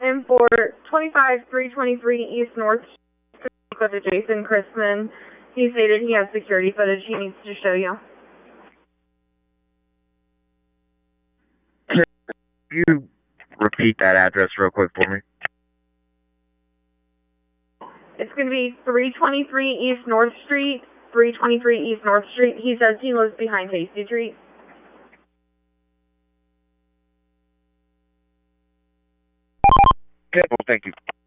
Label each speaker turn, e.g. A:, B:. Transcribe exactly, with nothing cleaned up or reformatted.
A: And for twenty-five three twenty-three East North Street with Jason Chrisman, he stated he has security footage he needs to show you.
B: Can you repeat that address real quick for me?
A: It's going to be three twenty-three East North Street, three twenty-three East North Street. He says he lives behind Tasty Treat.
B: Okay, well, thank you.